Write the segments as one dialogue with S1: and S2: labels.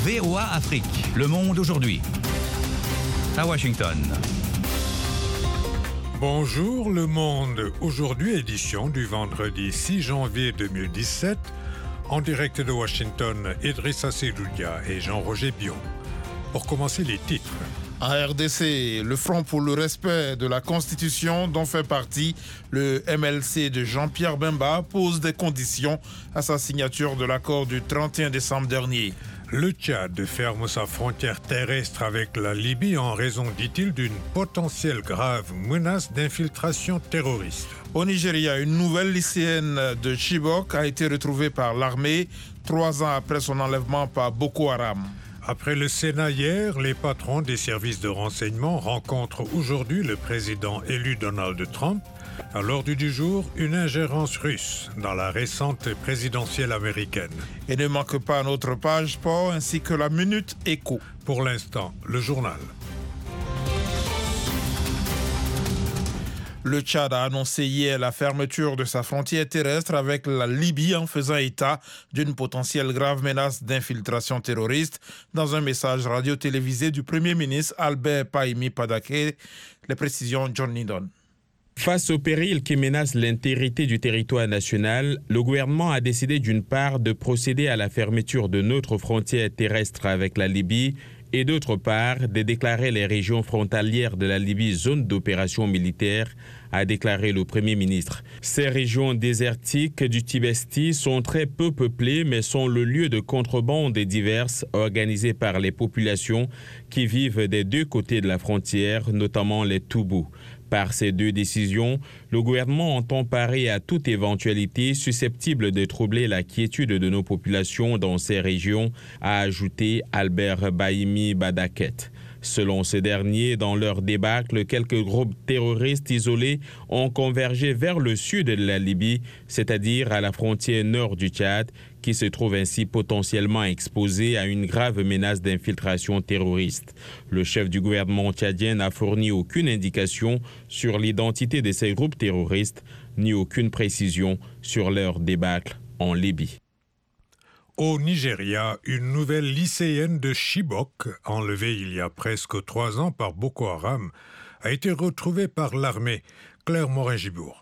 S1: VOA Afrique, le monde aujourd'hui. À Washington.
S2: Bonjour le monde. Aujourd'hui, édition du vendredi 6 janvier 2017. En direct de Washington, Idrissa Seloudia et Jean-Roger Bion. Pour commencer, les titres.
S3: En RDC, le Front pour le respect de la Constitution, dont fait partie le MLC de Jean-Pierre Bemba, pose des conditions à sa signature de l'accord du 31 décembre dernier.
S2: Le Tchad ferme sa frontière terrestre avec la Libye en raison, dit-il, d'une potentielle grave menace d'infiltration terroriste.
S3: Au Nigeria, une nouvelle lycéenne de Chibok a été retrouvée par l'armée 3 ans après son enlèvement par Boko Haram.
S2: Après le Sénat hier, les patrons des services de renseignement rencontrent aujourd'hui le président élu Donald Trump. À l'ordre du jour, une ingérence russe dans la récente présidentielle américaine.
S3: Et ne manque pas notre page sport ainsi que la Minute Écho.
S2: Pour l'instant, le journal.
S3: Le Tchad a annoncé hier la fermeture de sa frontière terrestre avec la Libye en faisant état d'une potentielle grave menace d'infiltration terroriste. Dans un message radio-télévisé du Premier ministre Albert Pahimi Padaké, les précisions John Lydon.
S4: Face au péril qui menace l'intégrité du territoire national, le gouvernement a décidé d'une part de procéder à la fermeture de notre frontière terrestre avec la Libye et d'autre part de déclarer les régions frontalières de la Libye zone d'opération militaire, a déclaré le Premier ministre. Ces régions désertiques du Tibesti sont très peu peuplées mais sont le lieu de contrebandes diverses organisées par les populations qui vivent des deux côtés de la frontière, notamment les Toubous. Par ces deux décisions, le gouvernement entend parer à toute éventualité susceptible de troubler la quiétude de nos populations dans ces régions, a ajouté Albert Pahimi Padaké. Selon ce dernier, dans leur débâcle, quelques groupes terroristes isolés ont convergé vers le sud de la Libye, c'est-à-dire à la frontière nord du Tchad, qui se trouve ainsi potentiellement exposé à une grave menace d'infiltration terroriste. Le chef du gouvernement tchadien n'a fourni aucune indication sur l'identité de ces groupes terroristes, ni aucune précision sur leur débâcle en Libye.
S2: Au Nigeria, une nouvelle lycéenne de Chibok, enlevée il y a presque 3 ans par Boko Haram, a été retrouvée par l'armée. Claire Morin-Gibour.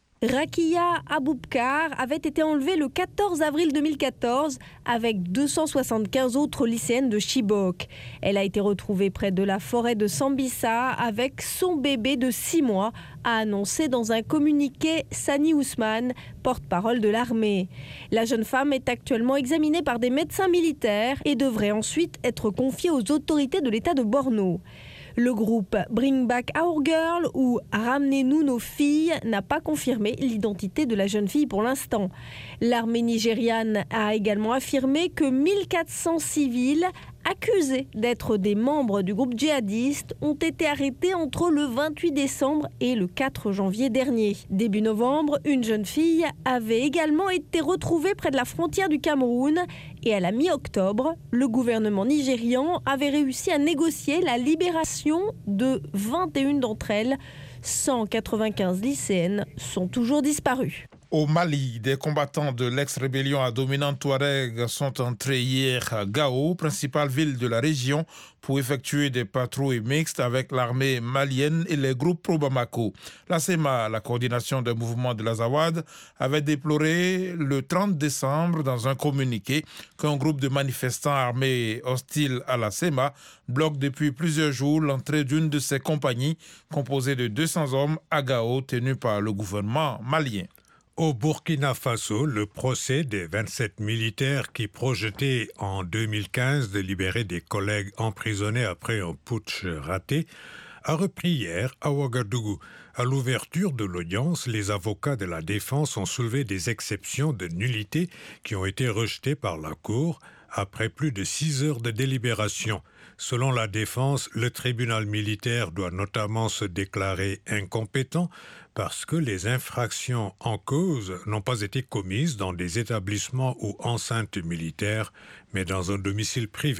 S5: Rakia Aboubkar avait été enlevée le 14 avril 2014 avec 275 autres lycéennes de Chibok. Elle a été retrouvée près de la forêt de Sambisa avec son bébé de 6 mois, a annoncé dans un communiqué Sani Ousmane, porte-parole de l'armée. La jeune femme est actuellement examinée par des médecins militaires et devrait ensuite être confiée aux autorités de l'État de Borno. Le groupe Bring Back Our Girl ou Ramenez-nous nos filles n'a pas confirmé l'identité de la jeune fille pour l'instant. L'armée nigériane a également affirmé que 1400 civils accusés d'être des membres du groupe djihadiste ont été arrêtés entre le 28 décembre et le 4 janvier dernier. Début novembre, une jeune fille avait également été retrouvée près de la frontière du Cameroun et à la mi-octobre, le gouvernement nigérian avait réussi à négocier la libération de 21 d'entre elles. 195 lycéennes sont toujours disparues.
S3: Au Mali, des combattants de l'ex-rébellion à dominante Touareg sont entrés hier à Gao, principale ville de la région, pour effectuer des patrouilles mixtes avec l'armée malienne et les groupes pro-Bamako. La CEMA, la coordination des mouvements de l'Azawad, avait déploré le 30 décembre dans un communiqué qu'un groupe de manifestants armés hostiles à la CEMA bloque depuis plusieurs jours l'entrée d'une de ses compagnies composée de 200 hommes à Gao, tenue par le gouvernement malien.
S2: Au Burkina Faso, le procès des 27 militaires qui projetaient en 2015 de libérer des collègues emprisonnés après un putsch raté a repris hier à Ouagadougou. À l'ouverture de l'audience, les avocats de la défense ont soulevé des exceptions de nullité qui ont été rejetées par la Cour après plus de 6 heures de délibération. Selon la défense, le tribunal militaire doit notamment se déclarer incompétent parce que les infractions en cause n'ont pas été commises dans des établissements ou enceintes militaires, mais dans un domicile privé.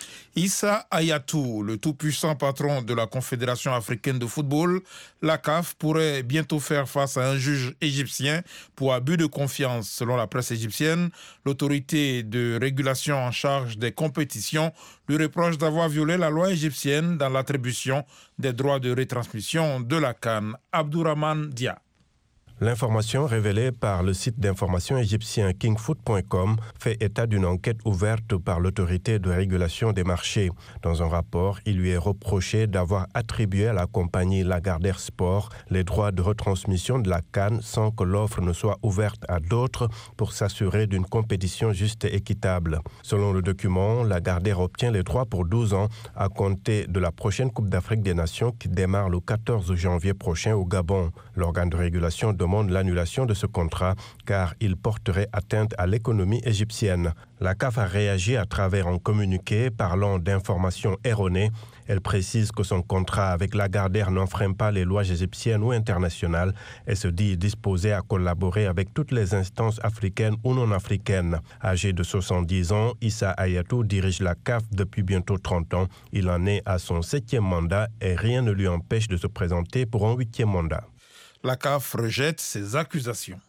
S3: Issa Hayatou, le tout-puissant patron de la Confédération africaine de football, la CAF, pourrait bientôt faire face à un juge égyptien pour abus de confiance. Selon la presse égyptienne, l'autorité de régulation en charge des compétitions lui reproche d'avoir violé la loi égyptienne dans l'attribution des droits de retransmission de la CAN. Abdourahmane Dia.
S6: L'information révélée par le site d'information égyptien kingfoot.com fait état d'une enquête ouverte par l'autorité de régulation des marchés. Dans un rapport, il lui est reproché d'avoir attribué à la compagnie Lagardère Sport les droits de retransmission de la CAN sans que l'offre ne soit ouverte à d'autres pour s'assurer d'une compétition juste et équitable. Selon le document, Lagardère obtient les droits pour 12 ans à compter de la prochaine Coupe d'Afrique des Nations qui démarre le 14 janvier prochain au Gabon. L'organe de régulation demande l'annulation de ce contrat car il porterait atteinte à l'économie égyptienne. La CAF a réagi à travers un communiqué parlant d'informations erronées. Elle précise que son contrat avec Lagardère n'enfreint pas les lois égyptiennes ou internationales et se dit disposée à collaborer avec toutes les instances africaines ou non africaines. Âgé de 70 ans, Issa Hayatou dirige la CAF depuis bientôt 30 ans. Il en est à son 7e mandat et rien ne lui empêche de se présenter pour un 8e mandat.
S3: La CAF rejette ces accusations.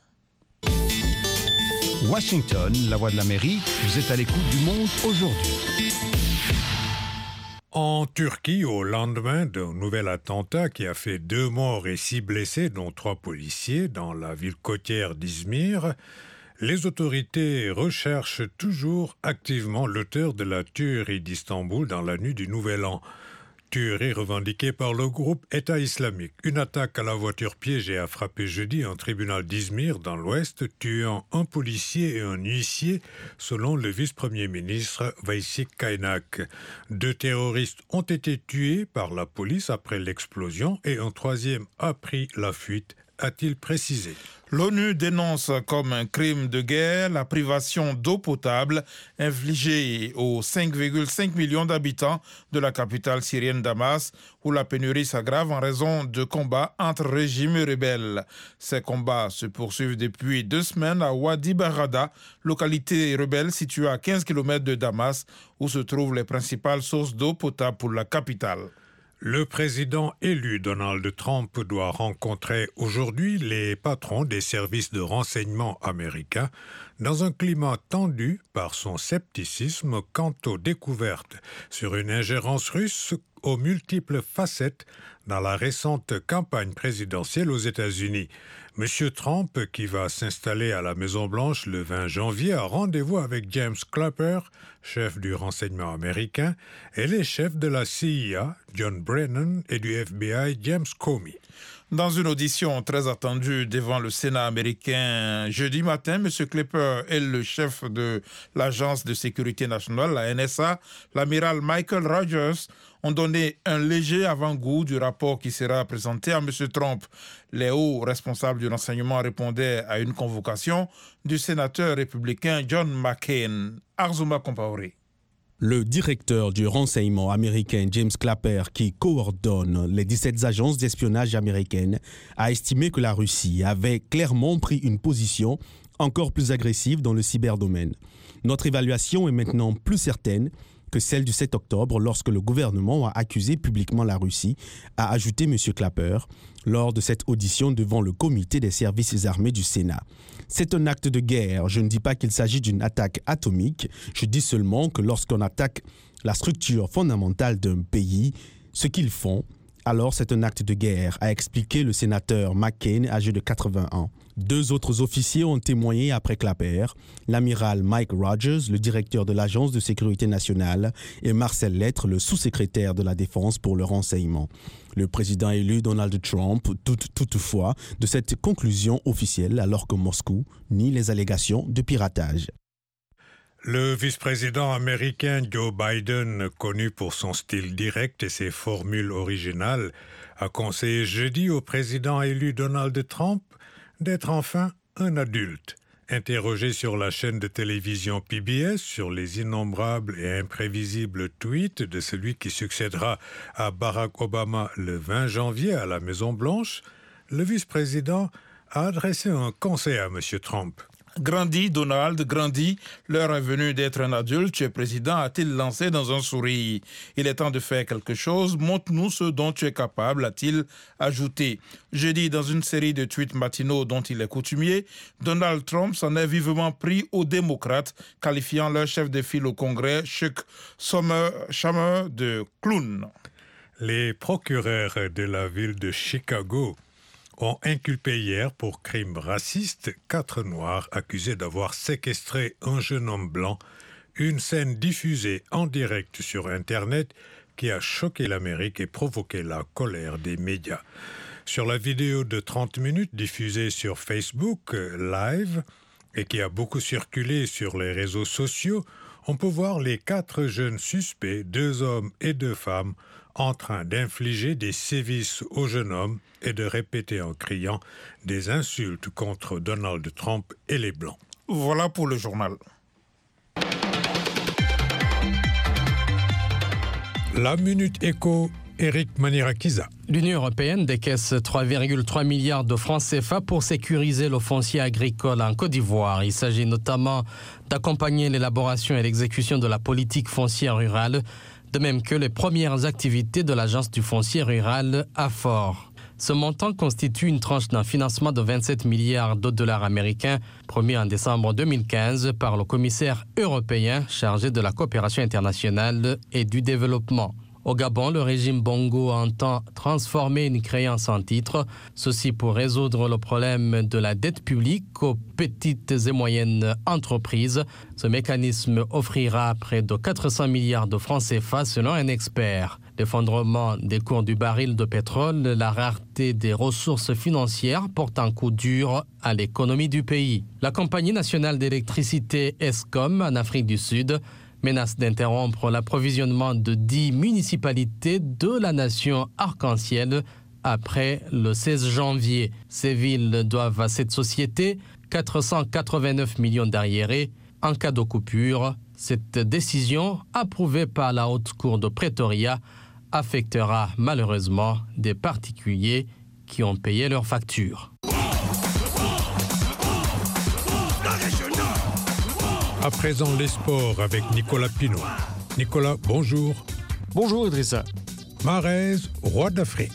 S1: Washington, la voix de l'Amérique, vous êtes à l'écoute du Monde aujourd'hui.
S2: En Turquie, au lendemain d'un nouvel attentat qui a fait 2 morts et 6 blessés, dont 3 policiers, dans la ville côtière d'Izmir, les autorités recherchent toujours activement l'auteur de la tuerie d'Istanbul dans la nuit du Nouvel An. Tuerie revendiquée par le groupe État islamique. Une attaque à la voiture piégée a frappé jeudi un tribunal d'Izmir dans l'ouest, tuant un policier et un huissier, selon le vice-premier ministre Veysi Kaynak. 2 terroristes ont été tués par la police après l'explosion et un 3e a pris la fuite, a-t-il précisé.
S3: L'ONU dénonce comme un crime de guerre la privation d'eau potable infligée aux 5,5 millions d'habitants de la capitale syrienne Damas, où la pénurie s'aggrave en raison de combats entre régimes et rebelles. Ces combats se poursuivent depuis 2 semaines à Wadi Barada, localité rebelle située à 15 km de Damas, où se trouvent les principales sources d'eau potable pour la capitale.
S2: Le président élu Donald Trump doit rencontrer aujourd'hui les patrons des services de renseignement américains dans un climat tendu par son scepticisme quant aux découvertes sur une ingérence russe aux multiples facettes dans la récente campagne présidentielle aux États-Unis. Monsieur Trump, qui va s'installer à la Maison-Blanche le 20 janvier, a rendez-vous avec James Clapper, chef du renseignement américain, et les chefs de la CIA, John Brennan, et du FBI, James Comey.
S3: Dans une audition très attendue devant le Sénat américain jeudi matin, M. Clapper et le chef de l'Agence de sécurité nationale, la NSA, l'amiral Michael Rogers, ont donné un léger avant-goût du rapport qui sera présenté à M. Trump. Les hauts responsables du renseignement répondaient à une convocation du sénateur républicain John McCain. Arzouma Compaoré.
S7: Le directeur du renseignement américain James Clapper, qui coordonne les 17 agences d'espionnage américaines, a estimé que la Russie avait clairement pris une position encore plus agressive dans le cyberdomaine. Notre évaluation est maintenant plus certaine que celle du 7 octobre lorsque le gouvernement a accusé publiquement la Russie, a ajouté M. Clapper lors de cette audition devant le comité des services armés du Sénat. C'est un acte de guerre. Je ne dis pas qu'il s'agit d'une attaque atomique. Je dis seulement que lorsqu'on attaque la structure fondamentale d'un pays, ce qu'ils font, alors c'est un acte de guerre, a expliqué le sénateur McCain, âgé de 80 ans. 2 autres officiers ont témoigné après Clapper, l'amiral Mike Rogers, le directeur de l'Agence de sécurité nationale, et Marcel Lettres, le sous-secrétaire de la Défense pour le renseignement. Le président élu Donald Trump doute toutefois de cette conclusion officielle alors que Moscou nie les allégations de piratage.
S2: Le vice-président américain Joe Biden, connu pour son style direct et ses formules originales, a conseillé jeudi au président élu Donald Trump d'être enfin un adulte. Interrogé sur la chaîne de télévision PBS sur les innombrables et imprévisibles tweets de celui qui succédera à Barack Obama le 20 janvier à la Maison-Blanche, le vice-président a adressé un conseil à M. Trump.
S3: Grandis, Donald, grandis, l'heure est venue d'être un adulte, tu es président, a-t-il lancé dans un sourire. Il est temps de faire quelque chose, montre-nous ce dont tu es capable, a-t-il ajouté. Jeudi, dans une série de tweets matinaux dont il est coutumier, Donald Trump s'en est vivement pris aux démocrates, qualifiant leur chef de file au Congrès, Chuck Schumer, de clown.
S2: Les procureurs de la ville de Chicago ont inculpé hier pour crime raciste 4 Noirs accusés d'avoir séquestré un jeune homme blanc, une scène diffusée en direct sur Internet qui a choqué l'Amérique et provoqué la colère des médias. Sur la vidéo de 30 minutes diffusée sur Facebook Live et qui a beaucoup circulé sur les réseaux sociaux, on peut voir les 4 jeunes suspects, 2 hommes et 2 femmes, en train d'infliger des sévices au jeune homme et de répéter en criant des insultes contre Donald Trump et les Blancs.
S3: Voilà pour le journal.
S2: La Minute Éco, Eric Manirakiza.
S8: L'Union européenne décaisse 3,3 milliards de francs CFA pour sécuriser le foncier agricole en Côte d'Ivoire. Il s'agit notamment d'accompagner l'élaboration et l'exécution de la politique foncière rurale, de même que les premières activités de l'Agence du foncier rural AFOR. Ce montant constitue une tranche d'un financement de 27 milliards de dollars américains promis en décembre 2015 par le commissaire européen chargé de la coopération internationale et du développement. Au Gabon, le régime Bongo entend transformer une créance en titre, ceci pour résoudre le problème de la dette publique aux petites et moyennes entreprises. Ce mécanisme offrira près de 400 milliards de francs CFA selon un expert. L'effondrement des cours du baril de pétrole, la rareté des ressources financières portent un coup dur à l'économie du pays. La compagnie nationale d'électricité Eskom en Afrique du Sud menace d'interrompre l'approvisionnement de 10 municipalités de la nation arc-en-ciel après le 16 janvier. Ces villes doivent à cette société 489 millions d'arriérés en cas de coupure. Cette décision, approuvée par la Haute Cour de Pretoria, affectera malheureusement des particuliers qui ont payé leurs factures.
S2: À présent, les sports avec Nicolas Pinault. Nicolas, bonjour.
S9: Bonjour Idrissa.
S2: Mahrez, roi d'Afrique.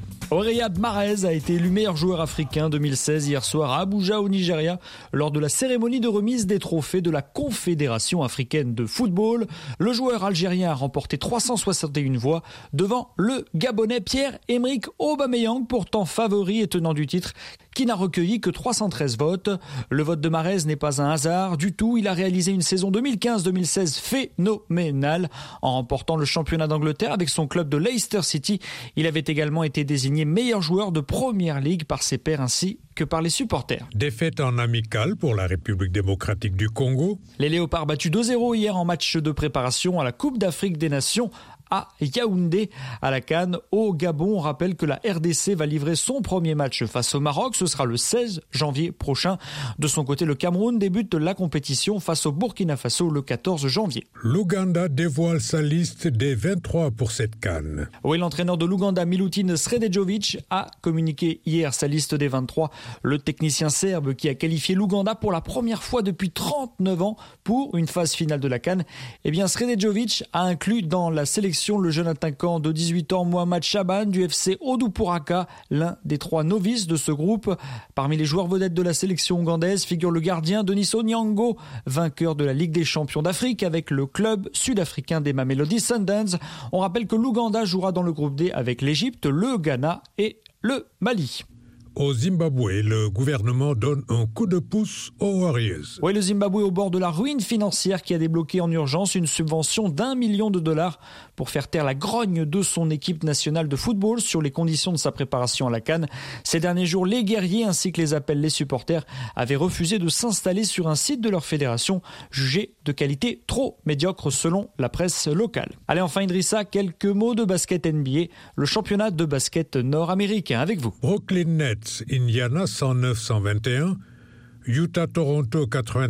S9: Riyad Mahrez a été élu meilleur joueur africain 2016 hier soir à Abuja au Nigeria lors de la cérémonie de remise des trophées de la Confédération africaine de football. Le joueur algérien a remporté 361 voix devant le Gabonais Pierre-Emerick Aubameyang, pourtant favori et tenant du titre, qui n'a recueilli que 313 votes. Le vote de Mahrez n'est pas un hasard du tout. Il a réalisé une saison 2015-2016 phénoménale en remportant le championnat d'Angleterre avec son club de Leicester City. Il avait également été désigné meilleur joueur de Première Ligue par ses pairs ainsi que par les supporters.
S2: Défaite en amical pour la République démocratique du Congo.
S9: Les Léopards battus 2-0 hier en match de préparation à la Coupe d'Afrique des Nations à Yaoundé, à la CAN, au Gabon. On rappelle que la RDC va livrer son premier match face au Maroc. Ce sera le 16 janvier prochain. De son côté, le Cameroun débute la compétition face au Burkina Faso le 14 janvier.
S2: L'Ouganda dévoile sa liste des 23 pour cette CAN.
S9: Oui, l'entraîneur de l'Ouganda, Milutin Sredojevic, a communiqué hier sa liste des 23. Le technicien serbe qui a qualifié l'Ouganda pour la première fois depuis 39 ans pour une phase finale de la CAN, Sredojevic a inclus dans la sélection le jeune attaquant de 18 ans Mohamed Chaban du FC Oduporaka, l'un des 3 novices de ce groupe. Parmi les joueurs vedettes de la sélection ougandaise figure le gardien Denis Onyango, vainqueur de la Ligue des champions d'Afrique avec le club sud-africain des Mamelodi Sundowns. On rappelle que l'Ouganda jouera dans le groupe D avec l'Égypte, le Ghana et le Mali.
S2: Au Zimbabwe, le gouvernement donne un coup de pouce aux Warriors.
S9: Oui, le Zimbabwe au bord de la ruine financière qui a débloqué en urgence une subvention d'$1 million pour faire taire la grogne de son équipe nationale de football sur les conditions de sa préparation à la CAN. Ces derniers jours, les guerriers ainsi que les appellent les supporters avaient refusé de s'installer sur un site de leur fédération jugé de qualité trop médiocre selon la presse locale. Allez, enfin Idrissa, quelques mots de basket NBA, le championnat de basket nord-américain avec vous.
S2: Brooklyn Nets, Indiana 109-121, Utah-Toronto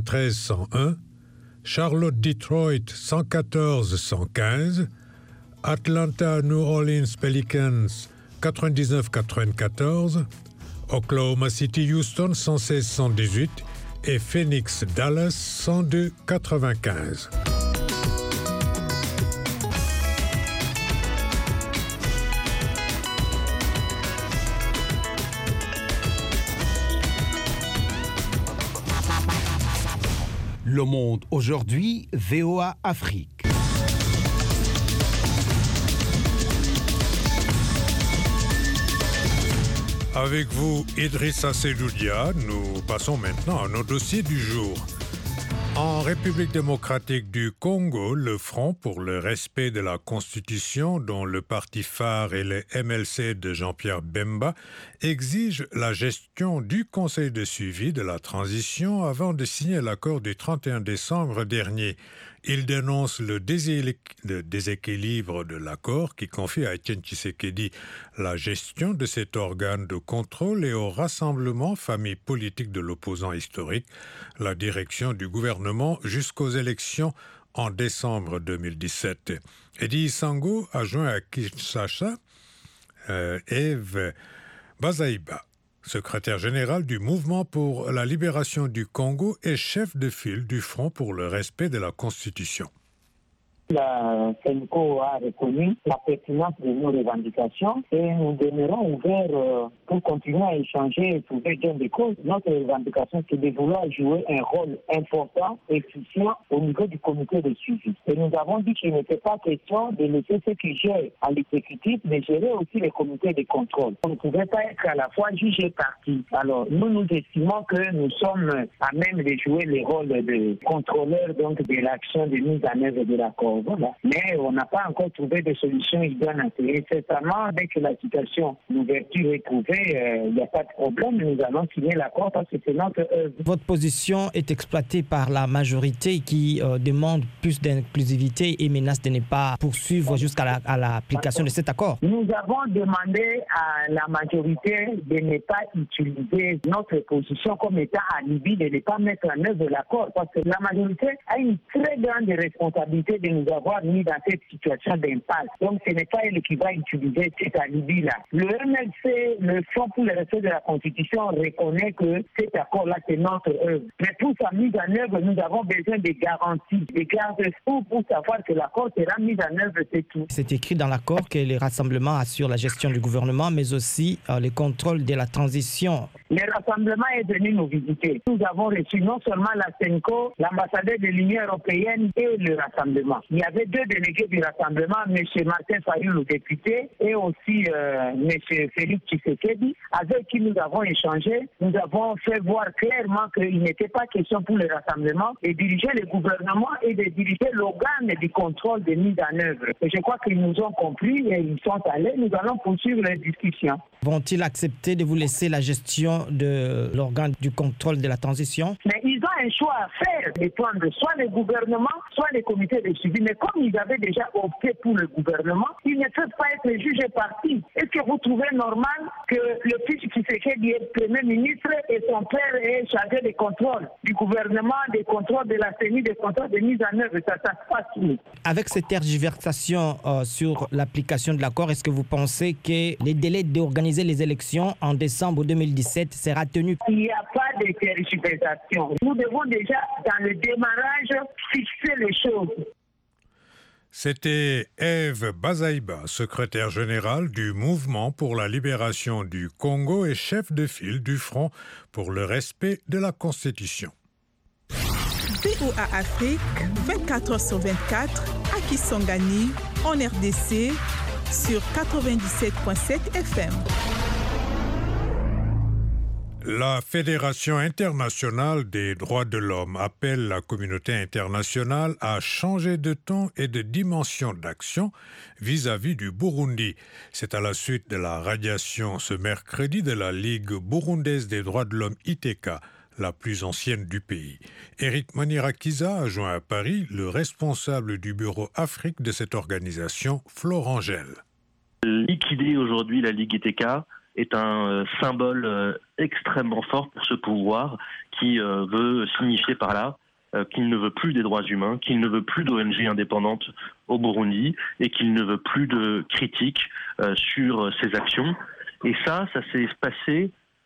S2: 93-101, Charlotte-Detroit 114-115, Atlanta-New Orleans Pelicans 99-94, Oklahoma City-Houston 116-118 et Phoenix Dallas 102,95.
S10: Le Monde aujourd'hui, VOA Afrique.
S2: Avec vous, Idrissa Seloudia, nous passons maintenant à nos dossiers du jour. En République démocratique du Congo, le Front pour le respect de la Constitution, dont le parti phare est le MLC de Jean-Pierre Bemba, exige la gestion du Conseil de suivi de la transition avant de signer l'accord du 31 décembre dernier. Il dénonce le déséquilibre de l'accord qui confie à Etienne Tshisekedi la gestion de cet organe de contrôle et au rassemblement famille politique de l'opposant historique, la direction du gouvernement jusqu'aux élections en décembre 2017. Eddie Sango a joint à Kinshasa Eve Bazaïba, secrétaire général du Mouvement pour la libération du Congo et chef de file du Front pour le respect de la Constitution.
S11: La CENCO a reconnu la pertinence de nos revendications et nous demeurons ouverts pour continuer à échanger et trouver gain de cause. Notre revendication, c'est de vouloir jouer un rôle important et efficient au niveau du comité de suivi. Et nous avons dit qu'il n'était pas question de laisser ceux qui gèrent à l'exécutif, mais gérer aussi les comités de contrôle. On ne pouvait pas être à la fois juge et partie. Alors, nous estimons que nous sommes à même de jouer le rôle de contrôleur donc de l'action de mise en œuvre de l'accord. Voilà. Mais on n'a pas encore trouvé de solution idoine à tirer. Certainement, dès que la situation d'ouverture est trouvée, il n'y a pas de problème. Nous allons signer l'accord parce que c'est notre œuvre.
S12: Votre position est exploitée par la majorité qui demande plus d'inclusivité et menace de ne pas poursuivre jusqu'à l'application de cet accord.
S11: Nous avons demandé à la majorité de ne pas utiliser notre position comme état alibi, de ne pas mettre en œuvre l'accord parce que la majorité a une très grande responsabilité de nous avoir mis dans cette situation d'impasse. Donc ce n'est pas elle qui va utiliser cet alibi-là. Le MLC, le Front pour le respect de la Constitution, reconnaît que cet accord-là, c'est notre œuvre. Mais pour sa mise en œuvre, nous avons besoin de garanties, de garde-fous pour savoir que l'accord sera mis en œuvre, c'est tout.
S12: C'est écrit dans l'accord que les rassemblements assurent la gestion du gouvernement, mais aussi le contrôle de la transition.
S11: Le rassemblement est venu nous visiter. Nous avons reçu non seulement la CENCO, l'ambassadeur de l'Union européenne et le rassemblement. Il y avait deux délégués du rassemblement, M. Martin Fayou, le député, et aussi M. Félix Tshisekedi, avec qui nous avons échangé. Nous avons fait voir clairement qu'il n'était pas question pour le rassemblement de diriger le gouvernement et de diriger l'organe du contrôle de mise en œuvre. Et je crois qu'ils nous ont compris et ils sont allés. Nous allons poursuivre les discussions.
S12: Vont-ils accepter de vous laisser la gestion de l'organe du contrôle de la transition?
S11: Mais ils ont un choix à faire, de prendre soit le gouvernement, soit les comités de suivi. Mais comme ils avaient déjà opté pour le gouvernement, ils ne peuvent pas être jugés partis. Est-ce que vous trouvez normal que le fils Tshisekedi est Premier ministre et son père est chargé des contrôles du gouvernement, des contrôles de la CENI, des contrôles de mise en œuvre? Ça se passe où?
S12: Avec cette tergiversation sur l'application de l'accord, est-ce que vous pensez que les délais d'organiser les élections en décembre 2017 sera tenu?
S11: Il n'y a pas de tergiversation. Nous devons déjà, dans le démarrage, fixer les choses.
S2: C'était Eve Bazaïba, secrétaire générale du Mouvement pour la libération du Congo et chef de file du Front pour le respect de la Constitution.
S13: VOA Afrique, 24h/24, à Kisangani, en RDC, sur 97.7 FM.
S2: La Fédération internationale des droits de l'homme appelle la communauté internationale à changer de ton et de dimension d'action vis-à-vis du Burundi. C'est à la suite de la radiation ce mercredi de la Ligue burundaise des droits de l'homme ITK, la plus ancienne du pays. Éric Manirakiza a joint à Paris le responsable du bureau Afrique de cette organisation, Florent Angel.
S14: Liquider aujourd'hui la Ligue ITK est un symbole extrêmement fort pour ce pouvoir qui veut signifier par là qu'il ne veut plus des droits humains, qu'il ne veut plus d'ONG indépendantes au Burundi et qu'il ne veut plus de critiques sur ses actions. Et ça s'est passé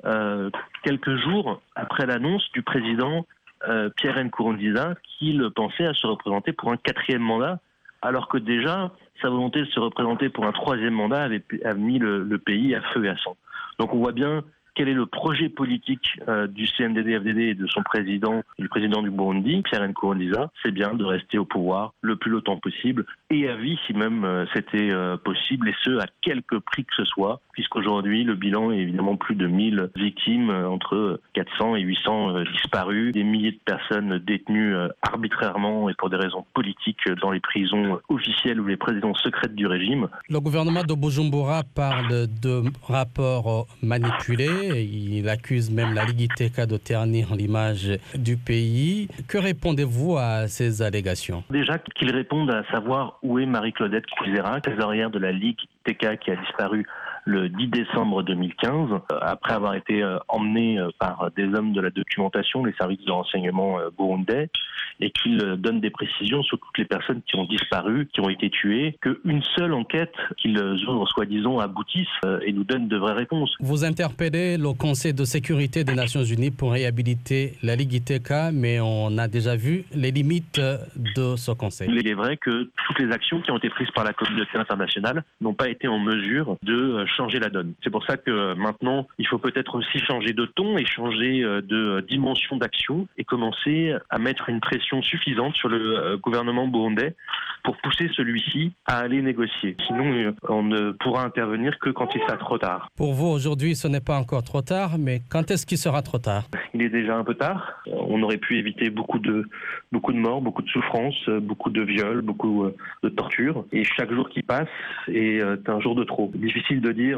S14: quelques jours après l'annonce du président Pierre Nkurunziza qu'il pensait à se représenter pour un 4e mandat, alors que déjà sa volonté de se représenter pour un 3e mandat avait mis le pays à feu et à sang. Donc on voit bien quel est le projet politique du CNDD-FDD et de son président, du président du Burundi, Pierre Nkurunziza. C'est bien de rester au pouvoir le plus longtemps possible, et à vie si même c'était possible, et ce à quelque prix que ce soit, puisqu'aujourd'hui le bilan est évidemment plus de 1000 victimes, entre 400 et 800 disparus, des milliers de personnes détenues arbitrairement et pour des raisons politiques dans les prisons officielles ou les prisons secrètes du régime.
S8: Le gouvernement de Bujumbura parle de rapports manipulés. Il accuse même la Ligue ITK de ternir l'image du pays. Que répondez-vous à ces allégations?
S14: Déjà qu'ils répondent à savoir où est Marie-Claudette Kouizera, trésorière de la Ligue ITK qui a disparu le 10 décembre 2015, après avoir été emmenée par des hommes de la documentation, les services de renseignement burundais, et qu'ils donnent des précisions sur toutes les personnes qui ont disparu, qui ont été tuées, qu'une seule enquête qu'ils ouvrent soi-disant aboutisse et nous donne de vraies réponses.
S8: Vous interpellez le Conseil de sécurité des Nations Unies pour réhabiliter la Ligue ITK, mais on a déjà vu les limites de ce Conseil.
S14: Il est vrai que toutes les actions qui ont été prises par la communauté internationale n'ont pas été en mesure de changer la donne. C'est pour ça que maintenant, il faut peut-être aussi changer de ton et changer de dimension d'action et commencer à mettre une pression suffisante sur le gouvernement burundais pour pousser celui-ci à aller négocier. Sinon, on ne pourra intervenir que quand il sera trop tard.
S8: Pour vous, aujourd'hui, ce n'est pas encore trop tard, mais quand est-ce qu'il sera trop tard?
S14: Il est déjà un peu tard. On aurait pu éviter beaucoup de morts, beaucoup de souffrances, beaucoup de viols, beaucoup de tortures. Et chaque jour qui passe est un jour de trop. Difficile de dire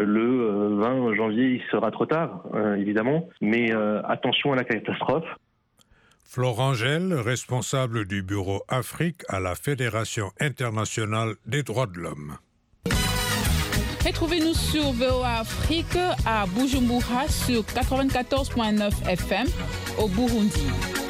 S14: le 20 janvier, il sera trop tard, évidemment. Mais attention à la catastrophe.
S2: Florent Gel, responsable du bureau Afrique à la Fédération internationale des droits de l'homme.
S15: Retrouvez-nous sur VOA Afrique à Bujumbura sur 94.9 FM au Burundi.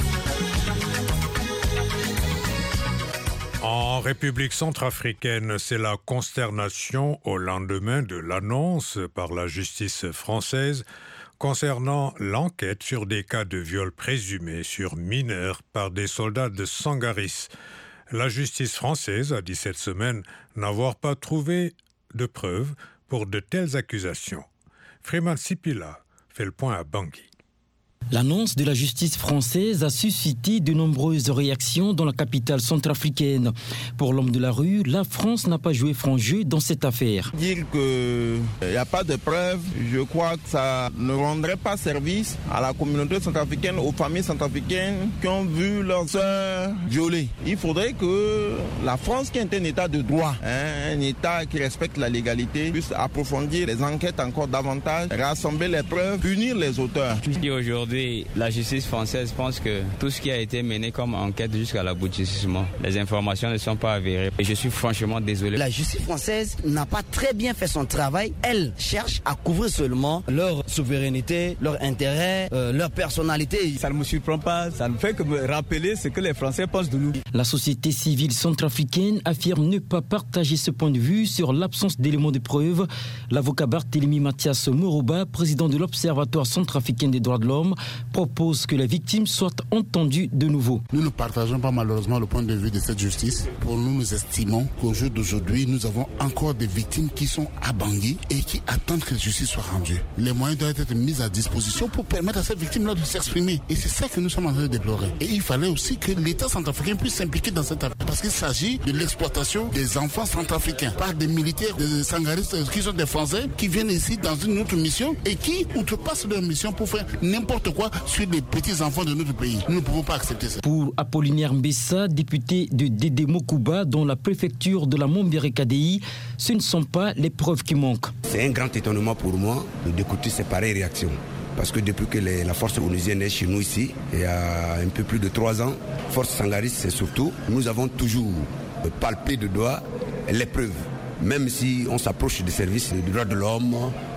S2: En République centrafricaine, c'est la consternation au lendemain de l'annonce par la justice française concernant l'enquête sur des cas de viol présumés sur mineurs par des soldats de Sangaris. La justice française a dit cette semaine n'avoir pas trouvé de preuves pour de telles accusations. Freeman Sipila fait le point à Bangui.
S16: L'annonce de la justice française a suscité de nombreuses réactions dans la capitale centrafricaine. Pour l'homme de la rue, la France n'a pas joué franc jeu dans cette affaire.
S17: Dire qu'il n'y a pas de preuves, je crois que ça ne rendrait pas service à la communauté centrafricaine, aux familles centrafricaines qui ont vu leurs sœurs violées. Il faudrait que la France, qui est un État de droit, un État qui respecte la légalité, puisse approfondir les enquêtes encore davantage, rassembler les preuves, punir les auteurs.
S18: Aujourd'hui, la justice française pense que tout ce qui a été mené comme enquête jusqu'à l'aboutissement, les informations ne sont pas avérées. Et je suis franchement désolé.
S19: La justice française n'a pas très bien fait son travail. Elle cherche à couvrir seulement leur souveraineté, leur intérêt, leur personnalité.
S20: Ça ne me surprend pas, ça ne fait que me rappeler ce que les Français pensent de nous.
S16: La société civile centrafricaine affirme ne pas partager ce point de vue sur l'absence d'éléments de preuve. L'avocat Barthélemy Mathias Moroba, président de l'Observatoire centrafricain des droits de l'homme, propose que les victimes soient entendues de nouveau.
S21: Nous ne partageons pas malheureusement le point de vue de cette justice. Pour nous, nous estimons qu'au jour d'aujourd'hui, nous avons encore des victimes qui sont à Bangui et qui attendent que la justice soit rendue. Les moyens doivent être mis à disposition pour permettre à ces victimes-là de s'exprimer. Et c'est ça que nous sommes en train de déplorer. Et il fallait aussi que l'État centrafricain puisse s'impliquer dans cette affaire. Parce qu'il s'agit de l'exploitation des enfants centrafricains par des militaires, des sangaristes qui sont des Français, qui viennent ici dans une autre mission et qui outrepassent leur mission pour faire n'importe quoi sur les petits-enfants de notre pays. Nous ne pouvons pas accepter ça.
S16: Pour Apollinaire Mbessa, député de Dédé Mokuba, dans la préfecture de la Mombere-KDI, ce ne sont pas les preuves qui manquent.
S22: C'est un grand étonnement pour moi d'écouter ces pareilles réactions. Parce que depuis que la force onusienne est chez nous ici, il y a un peu plus de 3 ans, force sangariste surtout, nous avons toujours palpé de doigts les preuves. Même si on s'approche des services des droits de l'homme,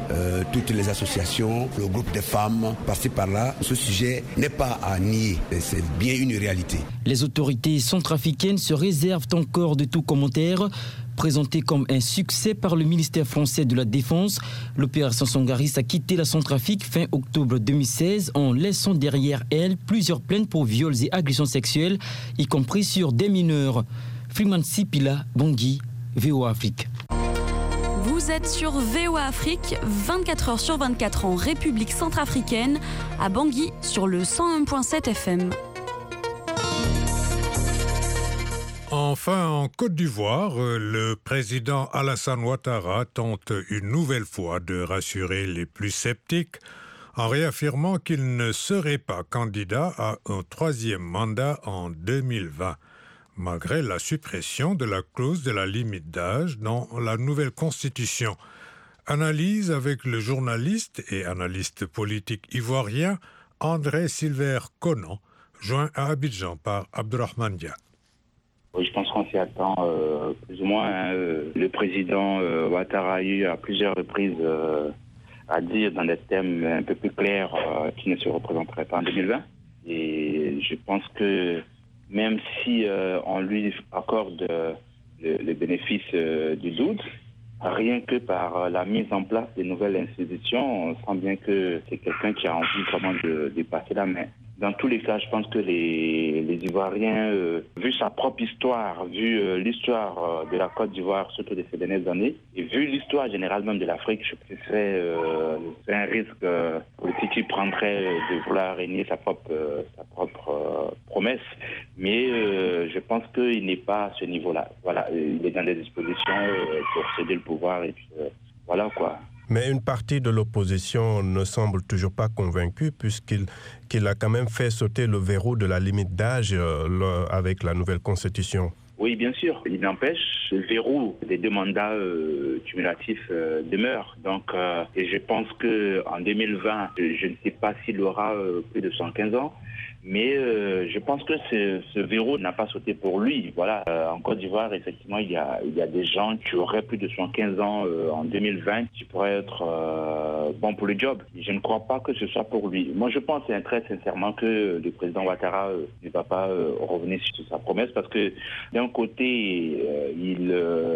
S22: toutes les associations, le groupe des femmes, par-ci par-là. Ce sujet n'est pas à nier, c'est bien une réalité.
S16: Les autorités centrafricaines se réservent encore de tout commentaire. Présenté comme un succès par le ministère français de la Défense, l'opération Sangaris a quitté la Centrafrique fin octobre 2016 en laissant derrière elle plusieurs plaintes pour viols et agressions sexuelles, y compris sur des mineurs. Freeman Sipila, Bangui, VOA Afrique.
S4: Vous êtes sur VOA Afrique, 24 heures sur 24 en République centrafricaine, à Bangui sur le 101.7 FM.
S2: Enfin, en Côte d'Ivoire, le président Alassane Ouattara tente une nouvelle fois de rassurer les plus sceptiques en réaffirmant qu'il ne serait pas candidat à un troisième mandat en 2020, malgré la suppression de la clause de la limite d'âge dans la nouvelle constitution. Analyse avec le journaliste et analyste politique ivoirien André Silver Conan, joint à Abidjan par Abdourahmane Dia.
S5: Je pense qu'on s'y attend plus ou moins. Le président Ouattara a eu à plusieurs reprises à dire dans des thèmes un peu plus clairs qu'il ne se représenterait pas en 2020. Et je pense que même si on lui accorde le bénéfice du doute, rien que par la mise en place des nouvelles institutions, on sent bien que c'est quelqu'un qui a envie vraiment de passer la main. Dans tous les cas, je pense que les Ivoiriens, vu sa propre histoire, vu l'histoire de la Côte d'Ivoire, surtout de ces dernières années, et vu l'histoire générale même de l'Afrique, je pense que c'est un risque politique qui prendrait de vouloir régner sa propre promesse. Mais je pense qu'il n'est pas à ce niveau-là. Voilà, il est dans des dispositions pour céder le pouvoir et puis voilà quoi.
S6: Mais une partie de l'opposition ne semble toujours pas convaincue puisqu'il a quand même fait sauter le verrou de la limite d'âge avec la nouvelle constitution.
S5: Oui, bien sûr. Il n'empêche, le verrou des deux mandats cumulatifs demeure. Donc, et je pense qu'en 2020, je ne sais pas s'il aura plus de 115 ans. Mais je pense que ce verrou n'a pas sauté pour lui. Voilà. En Côte d'Ivoire, effectivement, il y a des gens qui auraient plus de 75 ans en 2020 qui pourraient être bons pour le job. Je ne crois pas que ce soit pour lui. Moi, je pense très sincèrement que le président Ouattara ne va pas revenir sur sa promesse parce que d'un côté, il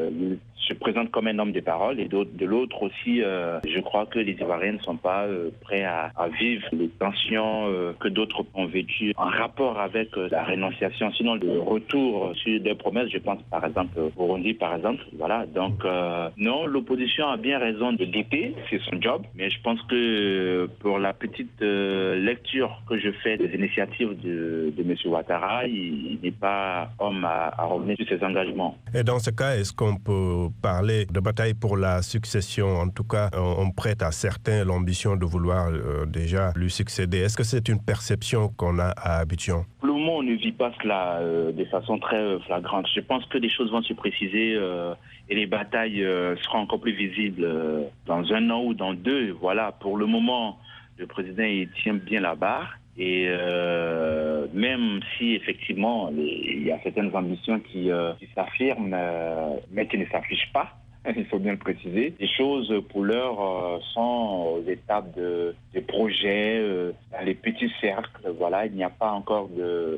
S5: se présente comme un homme de parole et de l'autre aussi, je crois que les Ivoiriens ne sont pas prêts à vivre les tensions que d'autres ont vécues en rapport avec la rénonciation, sinon le retour sur des promesses, je pense par exemple au Burundi par exemple, voilà. Donc non, l'opposition a bien raison de l'été, c'est son job, mais je pense que pour la petite lecture que je fais des initiatives de M. Ouattara, il n'est pas homme à revenir sur ses engagements.
S6: Et dans ce cas, est-ce qu'on peut parler de bataille pour la succession? En tout cas, on prête à certains l'ambition de vouloir déjà lui succéder. Est-ce que c'est une perception qu'on a à Abidjan?
S5: Pour le moment, on ne vit pas cela de façon très flagrante. Je pense que les choses vont se préciser et les batailles seront encore plus visibles dans un an ou dans deux. Voilà, pour le moment, le président il tient bien la barre. Et même si effectivement il y a certaines ambitions qui s'affirment, mais qui ne s'affichent pas, il faut bien le préciser. Les choses pour l'heure sont aux étapes de projets, dans les petits cercles. Voilà, il n'y a pas encore de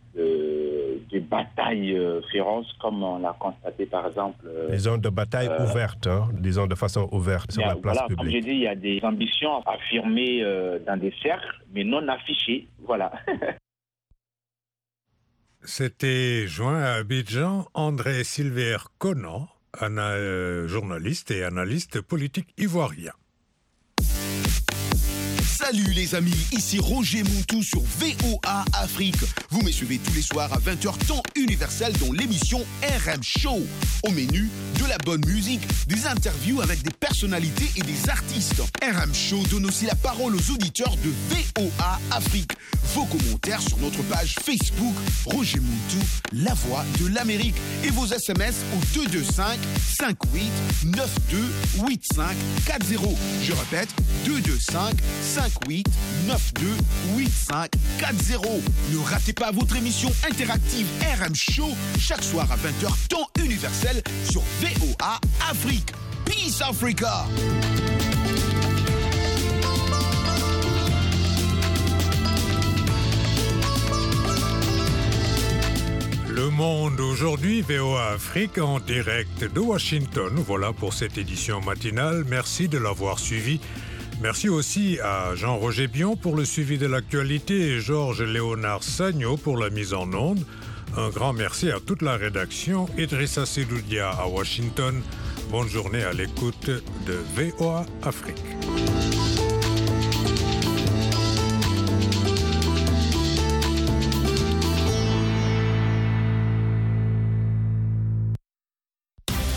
S5: batailles féroces comme on l'a constaté par exemple.
S6: Disons de batailles ouvertes, disons de façon ouverte sur la place publique.
S5: Comme j'ai dit, il y a des ambitions affirmées dans des cercles, mais non affichées. Voilà.
S2: C'était joint à Abidjan André Silver Conan, journaliste et analyste politique ivoirien.
S23: Salut les amis, ici Roger Montou sur VOA Afrique. Vous me suivez tous les soirs à 20h temps universel dans l'émission RM Show. Au menu, de la bonne musique, des interviews avec des personnalités et des artistes. RM Show donne aussi la parole aux auditeurs de VOA Afrique. Vos commentaires sur notre page Facebook Roger Montou, la voix de l'Amérique. Et vos SMS au 225 58 92 85 40. Je répète, 225 58 92 85 40. Ne ratez pas votre émission interactive RM Show chaque soir à 20h temps universel sur VOA Afrique. Peace Africa!
S2: Le Monde aujourd'hui, VOA Afrique en direct de Washington. Voilà pour cette édition matinale. Merci de l'avoir suivi. Merci aussi à Jean-Roger Bion pour le suivi de l'actualité et Georges-Léonard Sagno pour la mise en onde. Un grand merci à toute la rédaction. Idrissa Sedoudia à Washington. Bonne journée à l'écoute de VOA Afrique.